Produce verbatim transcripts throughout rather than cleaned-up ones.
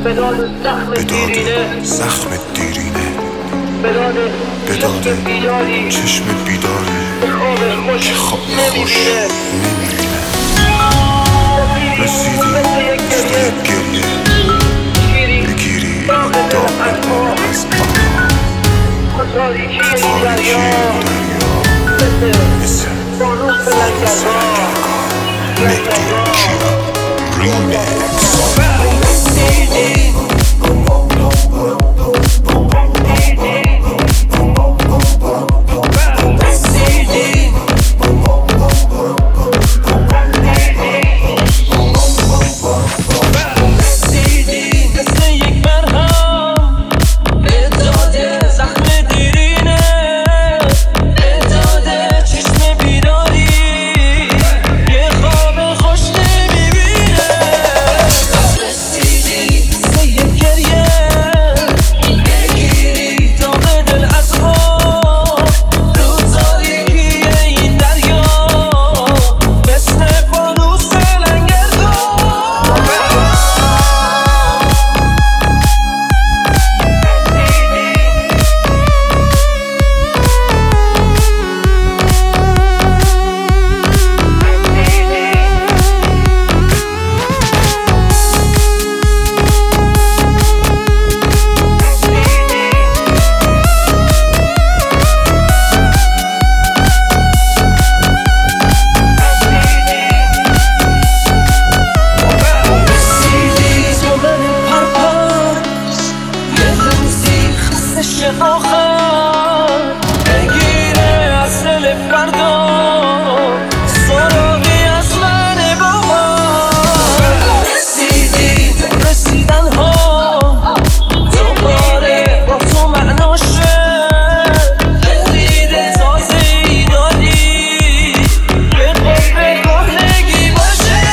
به داد زخم دیرینه، به داد چشم بیداری که خواب خوش نمیبینه. رسیدی مثل یک گریه، بگیری داغ ما از آن تو تاریکی دریا، مثل فانوس لنگرها. مهدی کیا ریمیکس. آخر بگیره از دل فردا سراغی از من بابا. رسیدی رسیدن ها دوباره با تو معناشه، خرید تازه ای داری به قبر کهنگی باشه.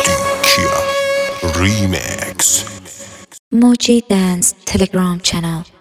Moji Dance Telegram channel.